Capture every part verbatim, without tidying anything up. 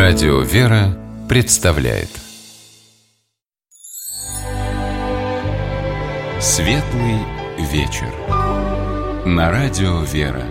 Радио «Вера» представляет Светлый вечер на Радио «Вера».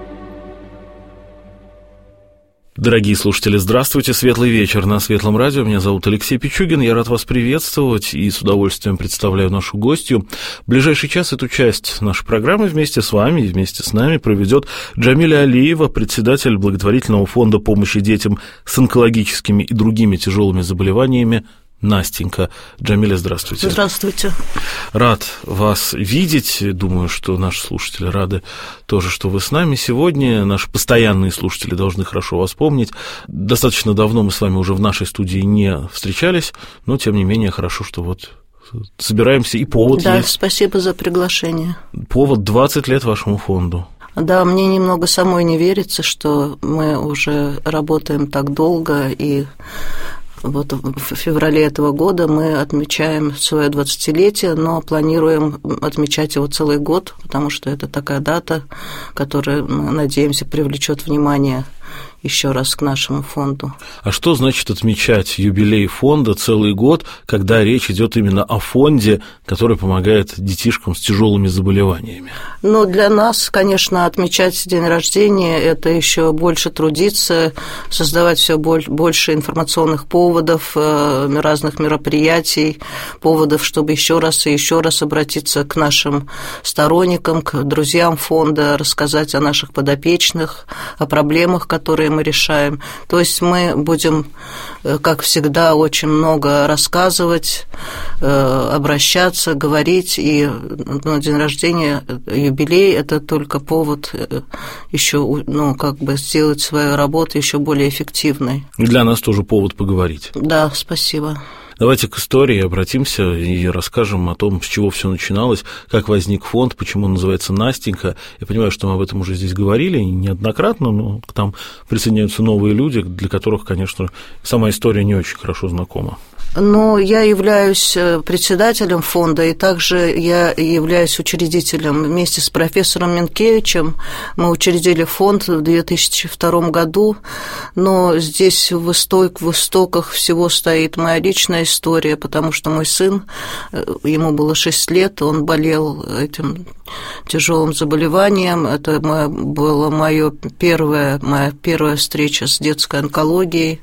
Дорогие слушатели, здравствуйте, светлый вечер на Светлом радио. Меня зовут Алексей Пичугин, я рад вас приветствовать и с удовольствием представляю нашу гостью. В ближайший час эту часть нашей программы вместе с вами и вместе с нами проведет Джамиля Алиева, председатель благотворительного фонда помощи детям с онкологическими и другими тяжелыми заболеваниями «Настенька». Джамиля, здравствуйте. Здравствуйте. Рад вас видеть. Думаю, что наши слушатели рады тоже, что вы с нами сегодня. Наши постоянные слушатели должны хорошо вас помнить. Достаточно давно мы с вами уже в нашей студии не встречались, но, тем не менее, хорошо, что вот собираемся, и повод да, есть. Да, спасибо за приглашение. Повод двадцать лет вашему фонду. Да, мне немного самой не верится, что мы уже работаем так долго, и вот в феврале этого года мы отмечаем свое двадцатилетие, но планируем отмечать его целый год, потому что это такая дата, которая, мы надеемся, привлечет внимание еще раз к нашему фонду. А что значит отмечать юбилей фонда целый год, когда речь идет именно о фонде, который помогает детишкам с тяжелыми заболеваниями? Ну, для нас, конечно, отмечать день рождения – это еще больше трудиться, создавать все больше информационных поводов, разных мероприятий, поводов, чтобы еще раз и еще раз обратиться к нашим сторонникам, к друзьям фонда, рассказать о наших подопечных, о проблемах, которые мы решаем. То есть мы будем, как всегда, очень много рассказывать, обращаться, говорить, и ну, день рождения, юбилей – это только повод еще, ну, как бы сделать свою работу еще более эффективной. И для нас тоже повод поговорить. Да, спасибо. Давайте к истории обратимся и расскажем о том, с чего все начиналось, как возник фонд, почему он называется «Настенька». Я понимаю, что мы об этом уже здесь говорили неоднократно, но к нам присоединяются новые люди, для которых, конечно, сама история не очень хорошо знакома. Ну, я являюсь председателем фонда, и также я являюсь учредителем. Вместе с профессором Минкевичем мы учредили фонд в две тысячи втором году, но здесь в, исток, в истоках всего стоит моя личная история, потому что мой сын, ему было шесть лет, он болел этим тяжелым заболеванием. Это была моя первая, моя первая встреча с детской онкологией.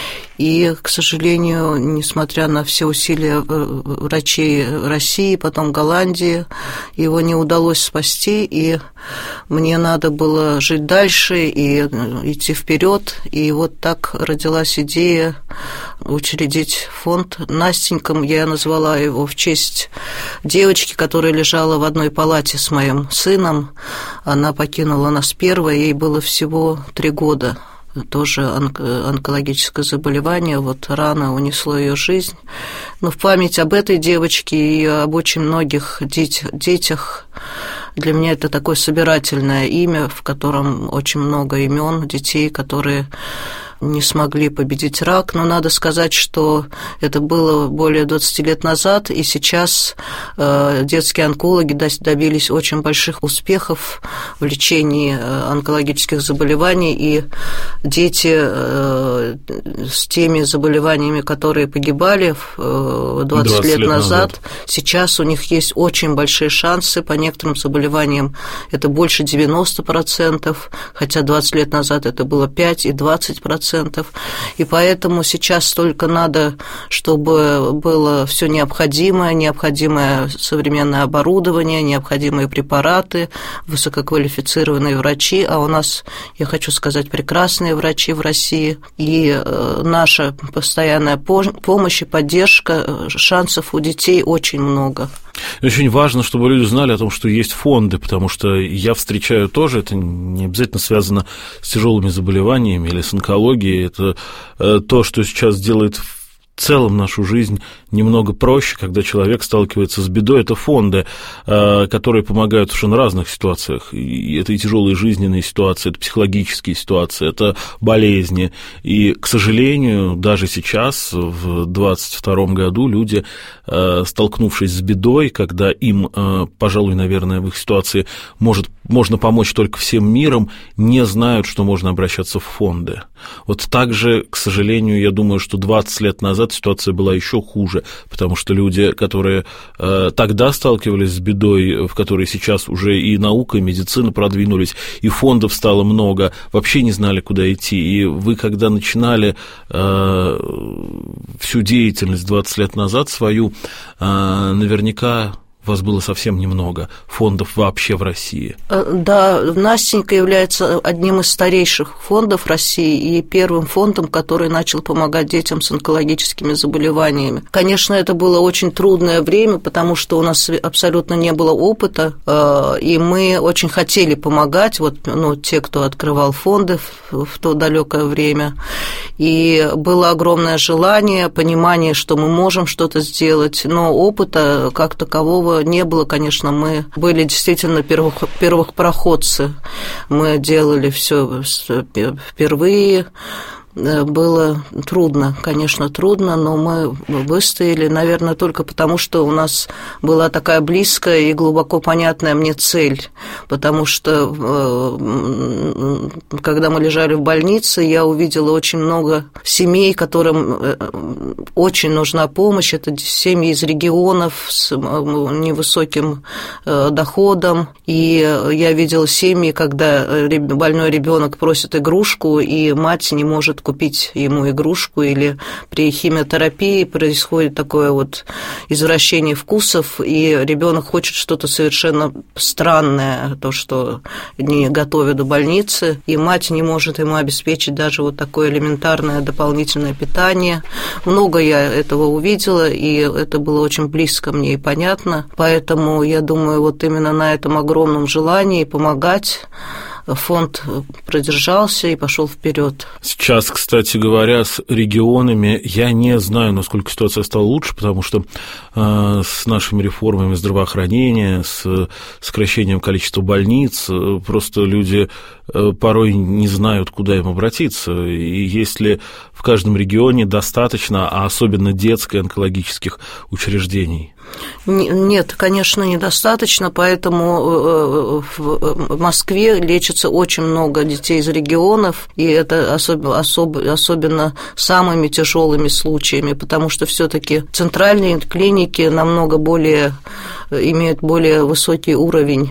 И, к сожалению, несмотря на все усилия врачей России, потом Голландии, его не удалось спасти, и мне надо было жить дальше и идти вперед. И вот так родилась идея учредить фонд «Настенька». Я назвала его в честь девочки, которая лежала в одной палате с моим сыном. Она покинула нас первой, ей было всего три года. Тоже онкологическое заболевание, вот рано унесло ее жизнь. Но в память об этой девочке и об очень многих детях, для меня это такое собирательное имя, в котором очень много имен детей, которые не смогли победить рак, но надо сказать, что это было более двадцати лет назад, и сейчас э, детские онкологи добились очень больших успехов в лечении онкологических заболеваний, и дети э, с теми заболеваниями, которые погибали э, двадцать лет назад, назад, сейчас у них есть очень большие шансы, по некоторым заболеваниям это больше девяносто процентов, хотя двадцать лет назад это было пять и двадцать процентов. И поэтому сейчас только надо, чтобы было все необходимое, необходимое современное оборудование, необходимые препараты, высококвалифицированные врачи, а у нас, я хочу сказать, прекрасные врачи в России, и наша постоянная помощь и поддержка, шансов у детей очень много. Очень важно, чтобы люди знали о том, что есть фонды, потому что я встречаю тоже, это не обязательно связано с тяжелыми заболеваниями или с онкологией, это то, что сейчас делает целом нашу жизнь немного проще, когда человек сталкивается с бедой. Это фонды, которые помогают в совершенно разных ситуациях. И это и тяжелые жизненные ситуации, это психологические ситуации, это болезни. И, к сожалению, даже сейчас, в двадцать втором году, люди, столкнувшись с бедой, когда им, пожалуй, наверное, в их ситуации может, можно помочь только всем миром, не знают, что можно обращаться в фонды. Вот так же, к сожалению, я думаю, что двадцать лет назад ситуация была еще хуже, потому что люди, которые э, тогда сталкивались с бедой, в которой сейчас уже и наука, и медицина продвинулись, и фондов стало много, вообще не знали, куда идти. И вы, когда начинали э, всю деятельность двадцать лет назад свою, э, наверняка вас было совсем немного фондов вообще в России. Да, Настенька является одним из старейших фондов России и первым фондом, который начал помогать детям с онкологическими заболеваниями. Конечно, это было очень трудное время, потому что у нас абсолютно не было опыта, и мы очень хотели помогать, вот, ну, те, кто открывал фонды в, в то далекое время, и было огромное желание, понимание, что мы можем что-то сделать, но опыта как такового не было, конечно, мы были действительно первых, первых проходцы, мы делали все впервые. Было трудно, конечно, трудно, но мы выстояли, наверное, только потому, что у нас была такая близкая и глубоко понятная мне цель, потому что, когда мы лежали в больнице, я увидела очень много семей, которым очень нужна помощь, это семьи из регионов с невысоким доходом, и я видела семьи, когда больной ребенок просит игрушку, и мать не может купить ему игрушку, или при химиотерапии происходит такое вот извращение вкусов, и ребенок хочет что-то совершенно странное, то, что не готовят в больнице, и мать не может ему обеспечить даже вот такое элементарное дополнительное питание. Много я этого увидела, и это было очень близко мне и понятно, поэтому я думаю, вот именно на этом огромном желании помогать фонд продержался и пошел вперед. Сейчас, кстати говоря, с регионами я не знаю, насколько ситуация стала лучше, потому что э, с нашими реформами здравоохранения, с сокращением количества больниц, просто люди э, порой не знают, куда им обратиться. И если в каждом регионе достаточно, а особенно детских онкологических учреждений? Нет, конечно, недостаточно, поэтому в Москве лечится очень много детей из регионов, и это особенно, особенно самыми тяжелыми случаями, потому что все-таки центральные клиники намного более, имеют более высокий уровень,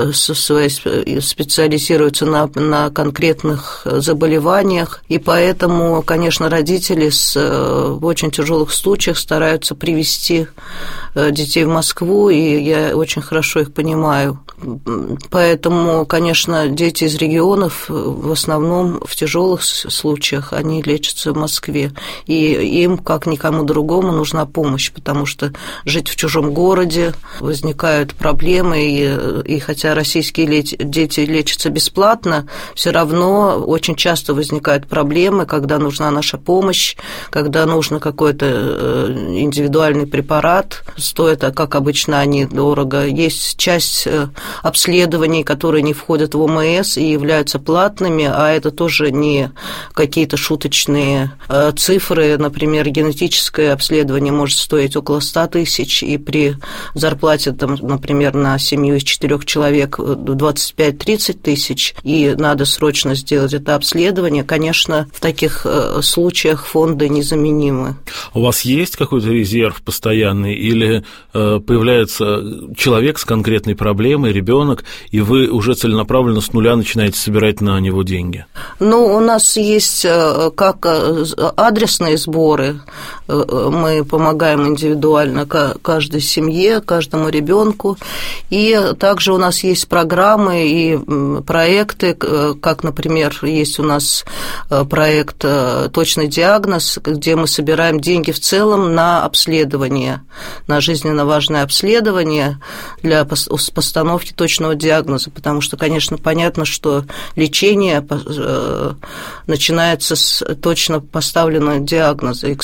специализируются на, на конкретных заболеваниях, и поэтому, конечно, родители с, в очень тяжелых случаях стараются привезти детей в Москву, и я очень хорошо их понимаю. Поэтому, конечно, дети из регионов в основном в тяжелых случаях они лечатся в Москве, и им, как никому другому, нужна помощь, потому что жить в чужом городе возникают проблемы, и, и хотя российские дети лечатся бесплатно, все равно очень часто возникают проблемы, когда нужна наша помощь, когда нужен какой-то индивидуальный препарат, стоят, как обычно, они дорого. Есть часть обследований, которые не входят в ОМС и являются платными, а это тоже не какие-то шуточные цифры. Например, генетическое обследование может стоить около ста тысяч, и при зарплате, там, например, на семью из четырех человек двадцать пять-тридцать тысяч, и надо срочно сделать это обследование, конечно, в таких случаях фонды незаменимы. У вас есть какой-то резерв постоянный, или появляется человек с конкретной проблемой, ребенок, и вы уже целенаправленно с нуля начинаете собирать на него деньги? Ну, у нас есть как адресные сборы, мы помогаем индивидуально каждой семье, каждому ребенку, и также у нас есть программы и проекты, как, например, есть у нас проект «Точный диагноз», где мы собираем деньги в целом на обследование, на жизненно важное обследование для постановки точного диагноза, потому что, конечно, понятно, что лечение начинается с точно поставленного диагноза, и, к сожалению,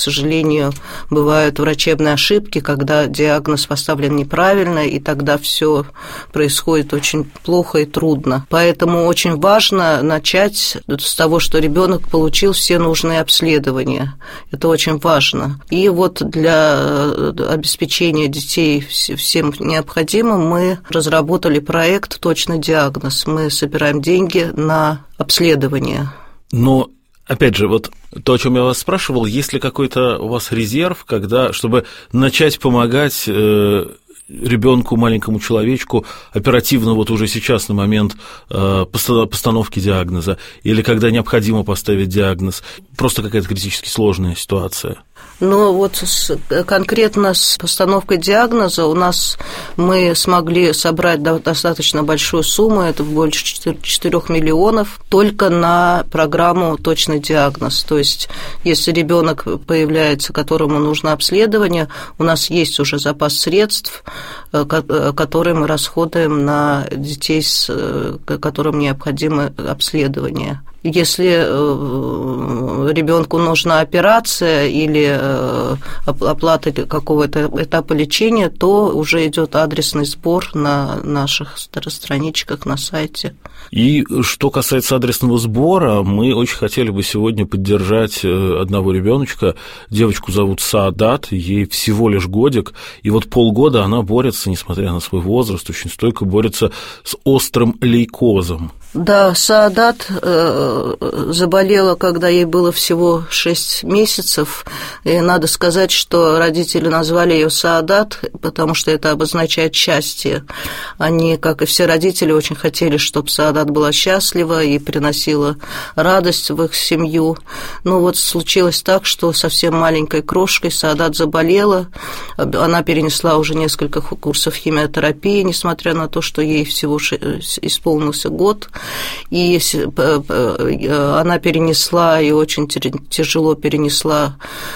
сожалению, бывают врачебные ошибки, когда диагноз поставлен неправильно, и тогда все происходит очень плохо и трудно. Поэтому очень важно начать с того, что ребенок получил все нужные обследования. Это очень важно. И вот для обеспечения детей всем необходимым мы разработали проект «Точный диагноз». Мы собираем деньги на обследование. Но, опять же, вот то, о чем я вас спрашивал, есть ли какой-то у вас резерв, когда, чтобы начать помогать э, ребенку, маленькому человечку оперативно вот уже сейчас на момент э, постановки диагноза, или когда необходимо поставить диагноз, просто какая-то критически сложная ситуация? Но вот с, конкретно с постановкой диагноза у нас мы смогли собрать достаточно большую сумму, это больше четырёх миллионов, только на программу «Точный диагноз». То есть, если ребенок появляется, которому нужно обследование, у нас есть уже запас средств, которые мы расходуем на детей, которым необходимо обследование. Если ребенку нужна операция или оплата какого-то этапа лечения, то уже идет адресный сбор на наших страничках на сайте. И что касается адресного сбора, мы очень хотели бы сегодня поддержать одного ребеночка. Девочку зовут Саадат, ей всего лишь годик, и вот полгода она борется, несмотря на свой возраст, очень стойко борется с острым лейкозом. Да, Саадат э, заболела, когда ей было всего шесть месяцев, и надо сказать, что родители назвали ее Саадат, потому что это обозначает счастье. Они, как и все родители, очень хотели, чтобы Саадат была счастлива и приносила радость в их семью. Но вот случилось так, что совсем маленькой крошкой Саадат заболела, она перенесла уже несколько курсов химиотерапии, несмотря на то, что ей всего исполнился год. И она перенесла и очень тяжело перенесла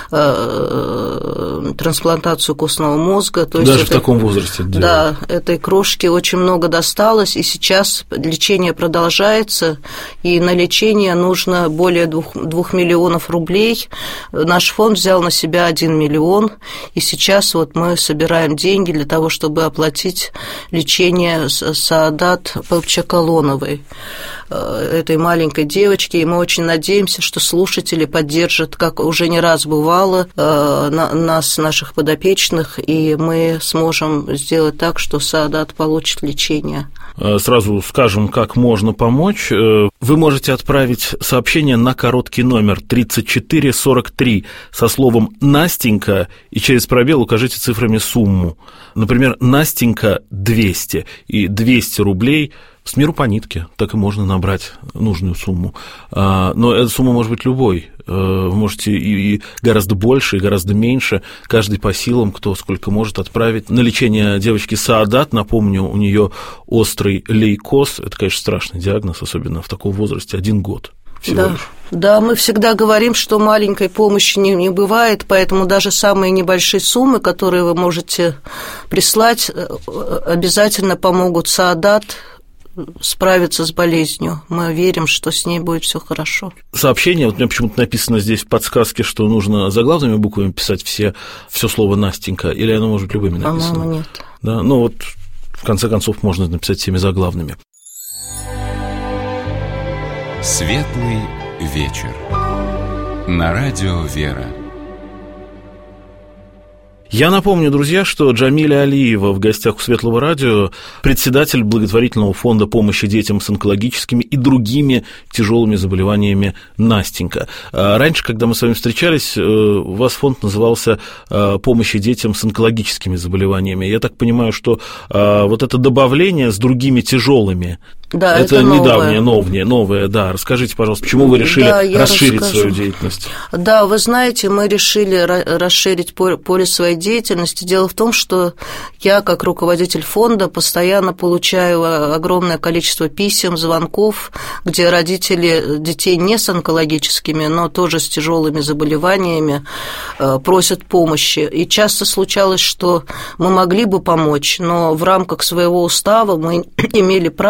трансплантацию костного мозга. То Даже есть в это, таком возрасте? Да, этой крошке очень много досталось, и сейчас лечение продолжается, и на лечение нужно более двух, двух миллионов рублей. Наш фонд взял на себя один миллион, и сейчас вот мы собираем деньги для того, чтобы оплатить лечение Саадат Попчакалоновой, этой маленькой девочки, и мы очень надеемся, что слушатели поддержат, как уже не раз бывало, нас, наших подопечных, и мы сможем сделать так, что Саадат получит лечение. Сразу скажем, как можно помочь. Вы можете отправить сообщение на короткий номер тридцать четыре сорок три со словом «Настенька» и через пробел укажите цифрами сумму. Например, «Настенька» двести, и двести рублей с миру по нитке, так и можно набрать нужную сумму. Но эта сумма может быть любой. Вы можете и гораздо больше, и гораздо меньше. Каждый по силам, кто сколько может, отправить на лечение девочки Саадат. Напомню, у нее острый лейкоз. Это, конечно, страшный диагноз, особенно в таком возрасте, один год. Да. Лишь. Да, мы всегда говорим, что маленькой помощи не, не бывает, поэтому даже самые небольшие суммы, которые вы можете прислать, обязательно помогут Саадат справиться с болезнью. Мы верим, что с ней будет все хорошо. Сообщение, вот у меня почему-то написано здесь в подсказке, что нужно заглавными буквами писать все, все слово «Настенька», или оно может быть любыми написано? По-моему, нет. Да, ну вот, в конце концов, можно написать всеми заглавными. Светлый вечер. На радио «Вера». Я напомню, друзья, что Джамиля Алиева в гостях у Светлого радио, председатель благотворительного фонда помощи детям с онкологическими и другими тяжелыми заболеваниями «Настенька». Раньше, когда мы с вами встречались, у вас фонд назывался «Помощи детям с онкологическими заболеваниями». Я так понимаю, что вот это добавление с другими тяжелыми, да, это, это недавнее, новое, новое, да. Расскажите, пожалуйста, почему вы решили да, расширить расскажу. свою деятельность? Да, вы знаете, мы решили расширить поле своей деятельности. Дело в том, что я, как руководитель фонда, постоянно получаю огромное количество писем, звонков, где родители детей не с онкологическими, но тоже с тяжелыми заболеваниями просят помощи. И часто случалось, что мы могли бы помочь, но в рамках своего устава мы имели право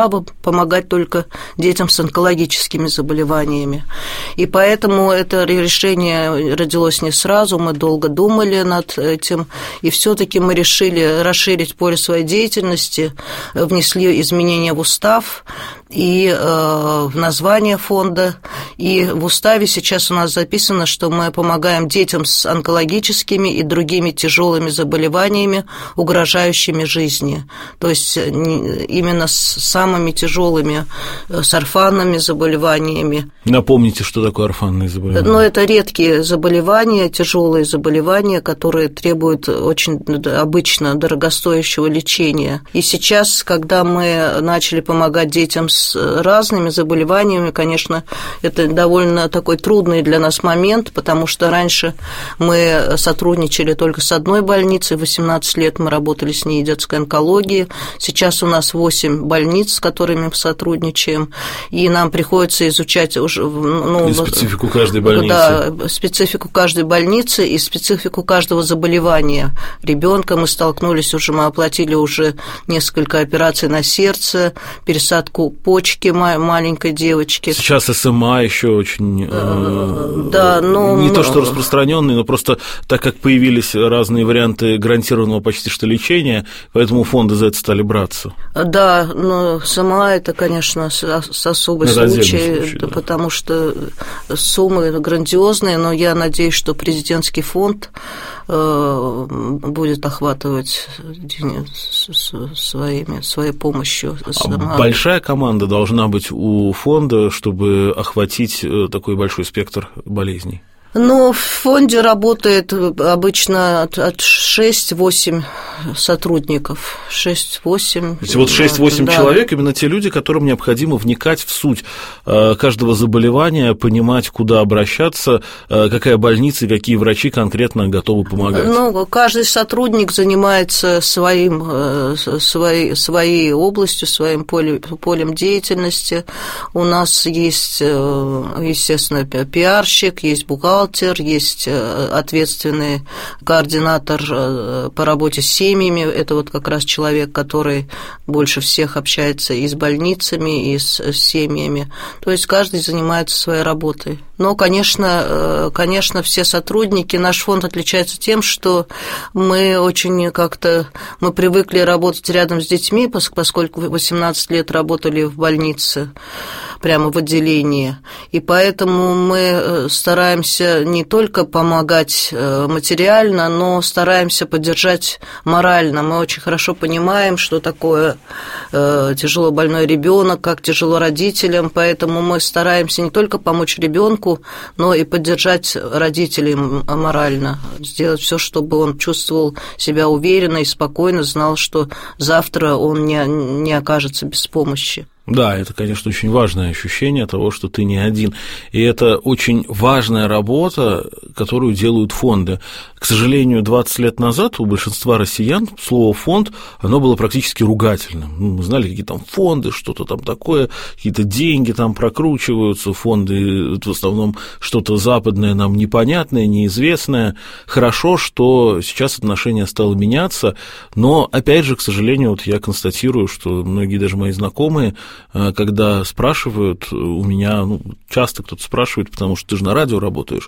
помогать только детям с онкологическими заболеваниями. И поэтому это решение родилось не сразу, мы долго думали над этим, и все-таки мы решили расширить поле своей деятельности, внесли изменения в устав и э, в название фонда, и в уставе сейчас у нас записано, что мы помогаем детям с онкологическими и другими тяжелыми заболеваниями, угрожающими жизни, то есть именно с самыми тяжелыми, с орфанными заболеваниями. Напомните, что такое орфанные заболевания? Ну, это редкие заболевания, тяжелые заболевания, которые требуют очень обычно дорогостоящего лечения. И сейчас, когда мы начали помогать детям с разными заболеваниями, конечно, это довольно такой трудный для нас момент, потому что раньше мы сотрудничали только с одной больницей, восемнадцать лет мы работали с ней детской онкологией, сейчас у нас восемь больниц, с которыми мы сотрудничаем, и нам приходится изучать уже... Ну, и специфику каждой больницы. Да, специфику каждой больницы и специфику каждого заболевания ребенка. Мы столкнулись уже, мы оплатили уже несколько операций на сердце, пересадку почки маленькой девочки. Сейчас СМА еще очень... Э, да, ну... Не то, что распространенный, но просто так как появились разные варианты гарантированного почти что лечения, поэтому фонды за это стали браться. Да, но СМА это, конечно, с особый это случай, случай да. Потому что суммы грандиозные, но я надеюсь, что президентский фонд будет охватывать своими, своей помощью. А большая команда должна быть у фонда, чтобы охватить такой большой спектр болезней? Ну, в фонде работает обычно от шесть-восемь сотрудников. шесть-восемь. То есть вот шесть-восемь да. человек, именно те люди, которым необходимо вникать в суть каждого заболевания, понимать, куда обращаться, какая больница и какие врачи конкретно готовы помогать. Ну, каждый сотрудник занимается своим, своей, своей областью, своим полем, полем деятельности. У нас есть, естественно, пиарщик, есть бухгалтер, есть ответственный координатор по работе с семьями, это вот как раз человек, который больше всех общается и с больницами, и с семьями, то есть каждый занимается своей работой. Но, конечно, конечно, все сотрудники, наш фонд отличается тем, что мы очень как-то, мы привыкли работать рядом с детьми, поскольку восемнадцать лет работали в больнице, прямо в отделении, и поэтому мы стараемся не только помогать материально, но стараемся поддержать морально. Мы очень хорошо понимаем, что такое тяжело больной ребенок, как тяжело родителям, поэтому мы стараемся не только помочь ребенку, но и поддержать родителей морально, сделать все, чтобы он чувствовал себя уверенно и спокойно, знал, что завтра он не, не окажется без помощи. Да, это, конечно, очень важное ощущение того, что ты не один. И это очень важная работа, которую делают фонды. К сожалению, двадцать лет назад у большинства россиян слово «фонд» оно было практически ругательным. Мы знали, какие там фонды, что-то там такое, какие-то деньги там прокручиваются, фонды – это в основном что-то западное, нам непонятное, неизвестное. Хорошо, что сейчас отношение стало меняться, но, опять же, к сожалению, вот я констатирую, что многие даже мои знакомые, когда спрашивают у меня, ну, часто кто-то спрашивает, потому что ты же на радио работаешь,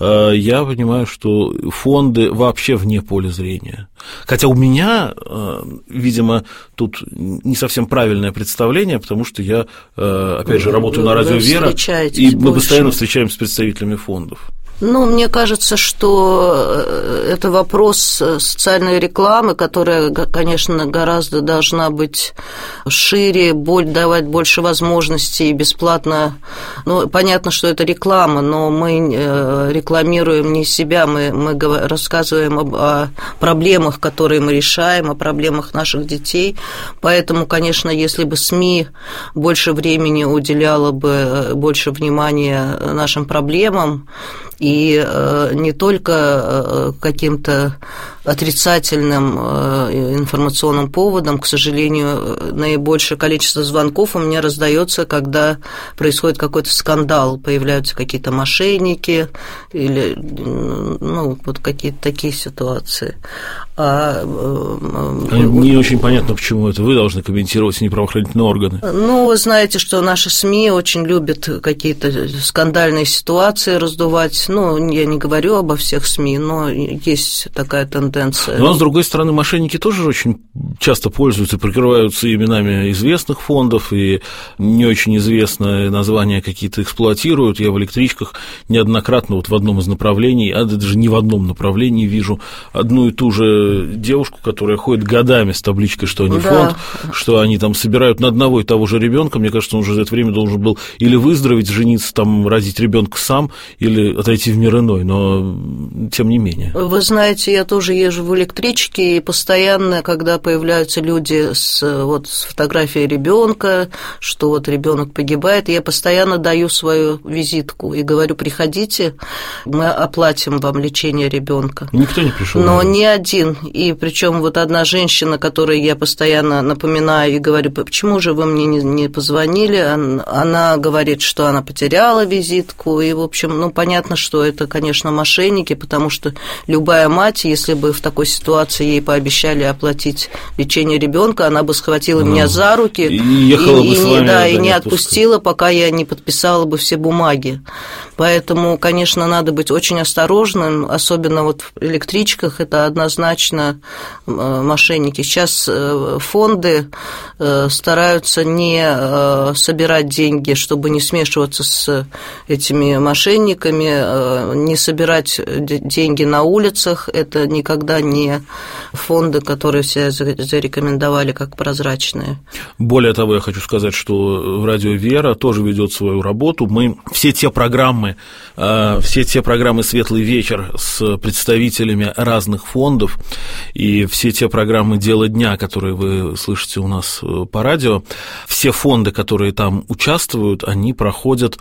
я понимаю, что фонды вообще вне поля зрения. Хотя у меня, видимо, тут не совсем правильное представление, потому что я, опять же, работаю на радио «Вера», и мы больше. Постоянно встречаемся с представителями фондов. Ну, мне кажется, что это вопрос социальной рекламы, которая, конечно, гораздо должна быть шире, давать больше возможностей бесплатно. Ну, понятно, что это реклама, но мы рекламируем не себя, мы, мы рассказываем об, о проблемах, которые мы решаем, о проблемах наших детей. Поэтому, конечно, если бы СМИ больше времени уделяло бы, больше внимания нашим проблемам, и не только каким-то отрицательным информационным поводом, к сожалению, наибольшее количество звонков у меня раздается, когда происходит какой-то скандал, появляются какие-то мошенники или, ну, вот какие-то такие ситуации. А, не очень понятно, почему это вы должны комментировать, не правоохранительные органы. Ну, вы знаете, что наши СМИ очень любят какие-то скандальные ситуации раздувать. Ну, я не говорю обо всех СМИ, но есть такая тенденция. Но, с другой стороны, мошенники тоже очень часто пользуются и прикрываются именами известных фондов, и не очень известные названия какие-то эксплуатируют. Я в электричках неоднократно вот в одном из направлений, а даже не в одном направлении вижу одну и ту же девушку, которая ходит годами с табличкой, что они фонд, да. Что они там собирают на одного и того же ребенка. Мне кажется, он уже за это время должен был или выздороветь, жениться, там, родить ребенка сам, или отойти в мир иной, но тем не менее. Вы знаете, я тоже езжу в электричке, и постоянно, когда появляются люди с, вот, с фотографией ребенка, что вот ребенок погибает, я постоянно даю свою визитку и говорю: приходите, мы оплатим вам лечение ребенка. Никто не пришел. Но ни один. И причем вот одна женщина, которой я постоянно напоминаю и говорю: почему же вы мне не, не позвонили, она говорит, что она потеряла визитку, и, в общем, ну, понятно, что это, конечно, мошенники, потому что любая мать, если бы в такой ситуации ей пообещали оплатить лечение ребенка, она бы схватила ну, меня за руки и, ехала и, бы и, с вами, да, да, и не не отпустила, пока я не подписала бы все бумаги. Поэтому, конечно, надо быть очень осторожным, особенно вот в электричках, это однозначно мошенники. Сейчас фонды стараются не собирать деньги, чтобы не смешиваться с этими мошенниками, не собирать деньги на улицах. Это никогда не фонды, которые все зарекомендовали как прозрачные. Более того, я хочу сказать, что Радио Вера тоже ведет свою работу. Мы все те программы, все те программы «Светлый вечер» с представителями разных фондов и все те программы «Дело дня», которые вы слышите у нас по радио, все фонды, которые там участвуют, они проходят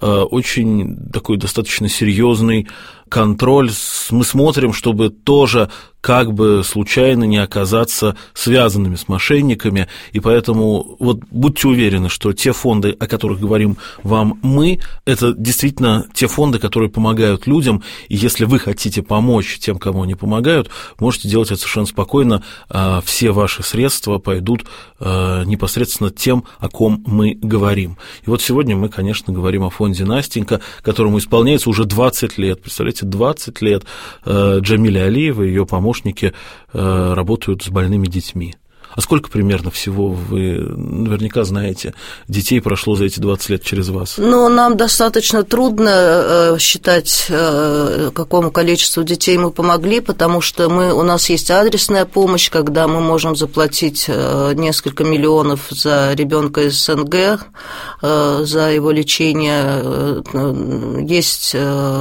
очень такой достаточно серьезный контроль. Мы смотрим, чтобы тоже как бы случайно не оказаться связанными с мошенниками, и поэтому вот будьте уверены, что те фонды, о которых говорим вам мы, это действительно те фонды, которые помогают людям, и если вы хотите помочь тем, кому они помогают, можете делать это совершенно спокойно, все ваши средства пойдут непосредственно тем, о ком мы говорим. И вот сегодня мы, конечно, говорим о фонде «Настенька», которому исполняется уже двадцать лет, представляете, двадцать лет. Джамиля Алиева и ее помощники работают с больными детьми. А сколько примерно всего, вы наверняка знаете, детей прошло за эти двадцать лет через вас? Ну, нам достаточно трудно считать, какому количеству детей мы помогли, потому что мы, у нас есть адресная помощь, когда мы можем заплатить несколько миллионов за ребенка из СНГ, за его лечение, есть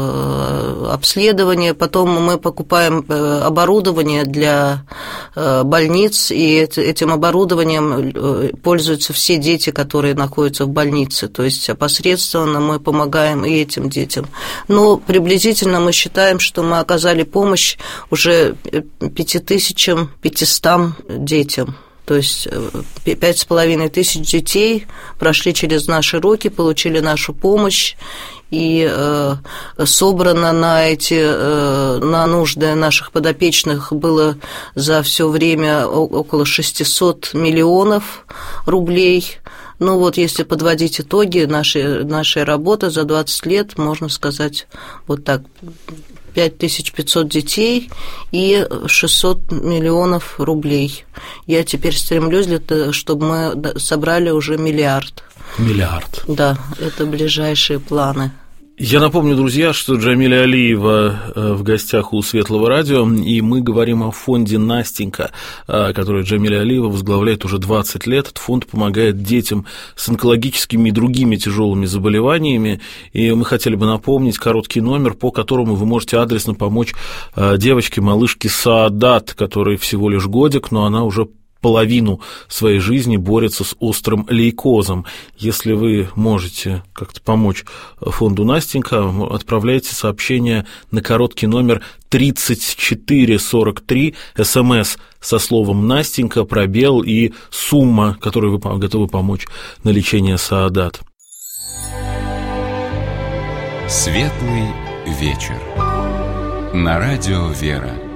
обследование, потом мы покупаем оборудование для больниц, и это этим оборудованием пользуются все дети, которые находятся в больнице, то есть опосредованно мы помогаем и этим детям. Но приблизительно мы считаем, что мы оказали помощь уже пять тысяч пятьсот детям. То есть пять с половиной тысяч детей прошли через наши руки, получили нашу помощь, и э, собрано на эти, э, на нужды наших подопечных было за все время около шестьсот миллионов рублей. Ну вот, если подводить итоги нашей, нашей работы за двадцать лет, можно сказать вот так: пять тысяч пятьсот детей и шестьсот миллионов рублей. Я теперь стремлюсь, для того, чтобы мы собрали уже миллиард. Миллиард. Да, это ближайшие планы. Я напомню, друзья, что Джамиля Алиева в гостях у Светлого радио, и мы говорим о фонде «Настенька», который Джамиля Алиева возглавляет уже двадцать лет. Этот фонд помогает детям с онкологическими и другими тяжелыми заболеваниями, и мы хотели бы напомнить короткий номер, по которому вы можете адресно помочь девочке, малышке Саадат, которой всего лишь годик, но она уже половину своей жизни борется с острым лейкозом. Если вы можете как-то помочь фонду «Настенька», отправляйте сообщение на короткий номер тридцать четыре сорок три, СМС со словом «Настенька», пробел и сумма, которую вы готовы помочь на лечение Саадат. Светлый вечер. На радио «Вера».